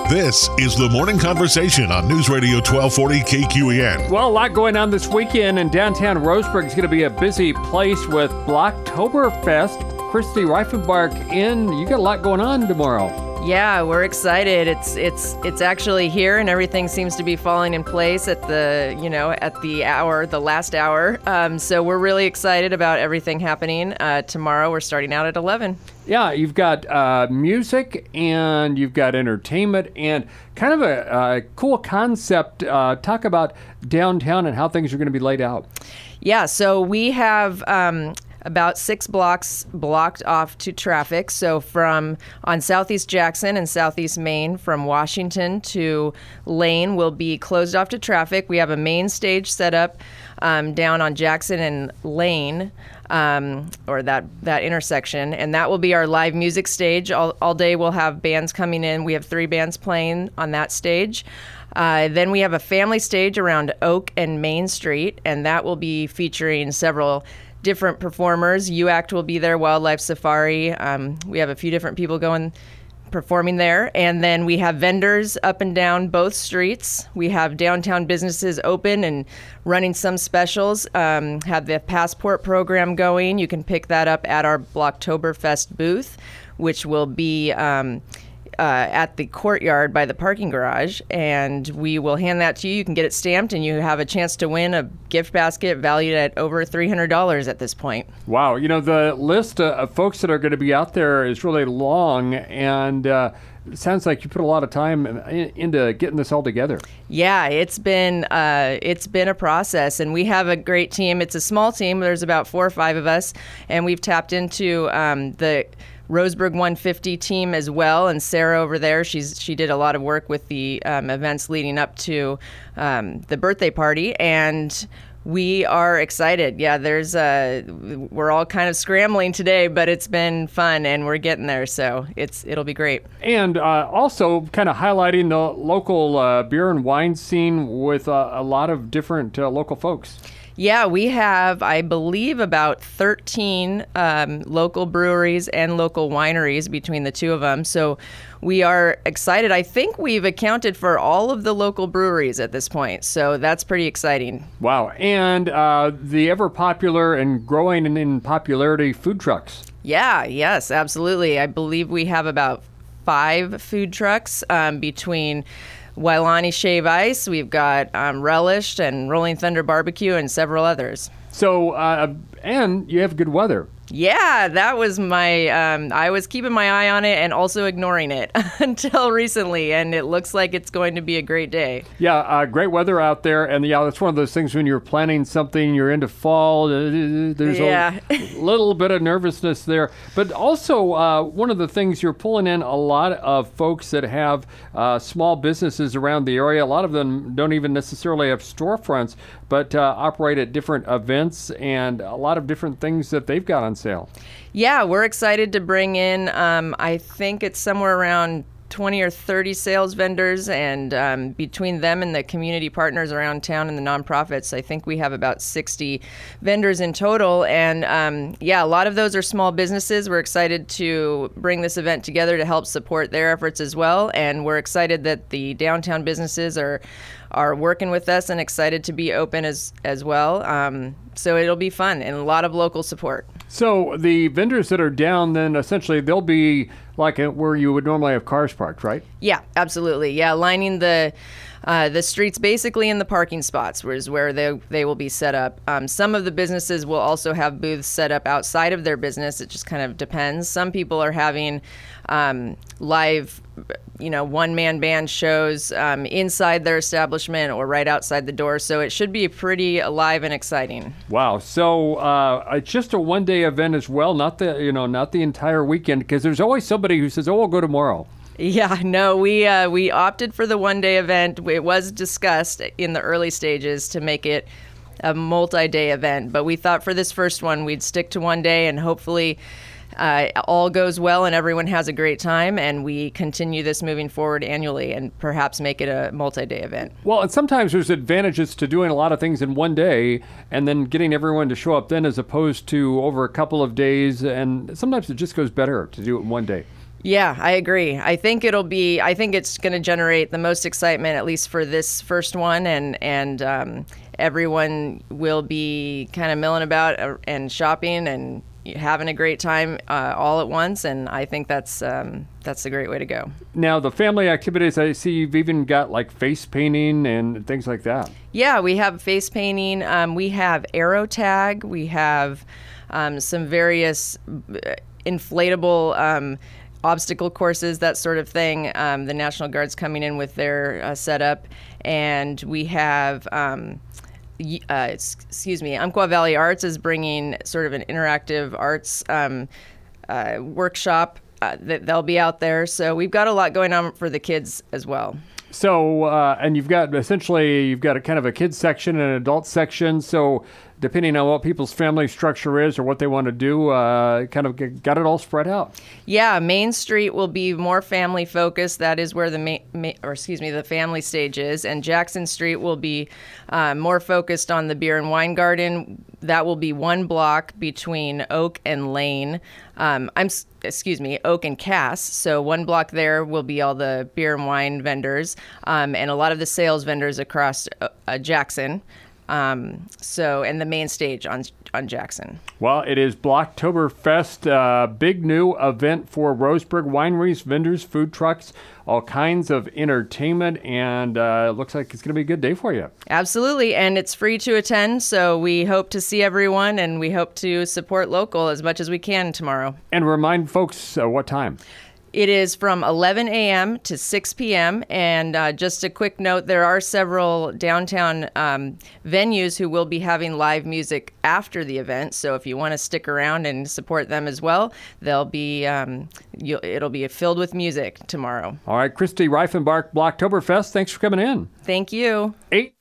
This is the Morning Conversation on News Radio 1240 KQEN. Well, a lot going on this weekend, and downtown Roseburg is going to be a busy place with Blocktoberfest. Christy Reifenbark you got a lot going on tomorrow. Yeah, we're excited. It's actually here, and everything seems to be falling in place at the last hour. So we're really excited about everything happening. Tomorrow we're starting out at 11. Yeah, you've got music and you've got entertainment and kind of a cool concept. Talk about downtown and how things are going to be laid out. Yeah, so we have about 6 blocks blocked off to traffic. So on Southeast Jackson and Southeast Main, from Washington to Lane will be closed off to traffic. We have a main stage set up down on Jackson and Lane, or that intersection, and that will be our live music stage. All day we'll have bands coming in. We have 3 bands playing on that stage. Then we have a family stage around Oak and Main Street, and that will be featuring several different performers. UACT will be there, Wildlife Safari. We have a few different people performing there. And then we have vendors up and down both streets. We have downtown businesses open and running some specials. Have the Passport program going. You can pick that up at our Blocktoberfest booth, which will be at the courtyard by the parking garage, and we will hand that to you. You can get it stamped, and you have a chance to win a gift basket valued at over $300 at this point. Wow, the list of folks that are going to be out there is really long, and it sounds like you put a lot of time into getting this all together. Yeah, it's been a process, and we have a great team. It's a small team. There's about 4 or 5 of us, and we've tapped into the Roseburg 150 team as well, and Sarah over there, she did a lot of work with the events leading up to the birthday party, and we are excited. Yeah, we're all kind of scrambling today, but it's been fun, and we're getting there, so it'll be great. And also kind of highlighting the local beer and wine scene with a lot of different local folks. Yeah, we have, I believe, about 13 local breweries and local wineries between the two of them. So we are excited. I think we've accounted for all of the local breweries at this point. So that's pretty exciting. Wow. And the ever popular and growing in popularity food trucks. Yeah, yes, absolutely. I believe we have about 5 food trucks between Wailani Shave Ice, we've got Relished and Rolling Thunder Barbecue, and several others. So, and you have good weather. Yeah, that was I was keeping my eye on it and also ignoring it until recently, and it looks like it's going to be a great day. Yeah, great weather out there, and it's one of those things when you're planning something, you're into fall, there's a little bit of nervousness there. But also, one of the things, you're pulling in a lot of folks that have small businesses around the area. A lot of them don't even necessarily have storefronts, but operate at different events and a lot of different things that they've got on sale. Yeah, we're excited to bring in, I think it's somewhere around 20 or 30 sales vendors, and between them and the community partners around town and the nonprofits, I think we have about 60 vendors in total. And a lot of those are small businesses. We're excited to bring this event together to help support their efforts as well. And we're excited that the downtown businesses are working with us and excited to be open as well. So it'll be fun and a lot of local support. So the vendors that are down, then essentially they'll be like where you would normally have cars parked, right? Yeah, absolutely. Yeah, lining the streets basically in the parking spots is where they will be set up. Some of the businesses will also have booths set up outside of their business. It just kind of depends. Some people are having live, one-man band shows inside their establishment or right outside the door. So it should be pretty alive and exciting. Wow. So it's just a one-day event as well, not the entire weekend, because there's always somebody who says, "Oh, I'll go tomorrow." Yeah, no, we opted for the one-day event. It was discussed in the early stages to make it a multi-day event, but we thought for this first one we'd stick to one day, and hopefully all goes well and everyone has a great time, and we continue this moving forward annually and perhaps make it a multi-day event. Well, and sometimes there's advantages to doing a lot of things in one day and then getting everyone to show up then as opposed to over a couple of days, and sometimes it just goes better to do it in one day. Yeah, I agree. I think it's going to generate the most excitement, at least for this first one, and everyone will be kind of milling about and shopping and having a great time all at once, and I think that's a great way to go. Now, the family activities, I see you've even got like face painting and things like that. Yeah, we have face painting. We have aero tag. We have some various inflatable obstacle courses, that sort of thing. The National Guard's coming in with their setup, and we have Umpqua Valley Arts is bringing sort of an interactive arts workshop that they'll be out there. So we've got a lot going on for the kids as well. So, and you've got a kind of a kids section and an adult section. So depending on what people's family structure is or what they want to do, kind of got it all spread out. Yeah, Main Street will be more family focused. That is where the family stage is. And Jackson Street will be more focused on the beer and wine garden. That will be one block between Oak and Lane. Oak and Cass. So one block there will be all the beer and wine vendors, and a lot of the sales vendors across Jackson. And the main stage on Jackson. Well, it is Blocktoberfest, big new event for Roseburg wineries, vendors, food trucks, all kinds of entertainment, and it looks like it's going to be a good day for you. Absolutely, and it's free to attend, so we hope to see everyone, and we hope to support local as much as we can tomorrow. And remind folks what time. It is from 11 a.m. to 6 p.m. And just a quick note, there are several downtown venues who will be having live music after the event. So if you want to stick around and support them as well, they'll be it'll be filled with music tomorrow. All right, Christy Reifenbach, Blocktoberfest, thanks for coming in. Thank you.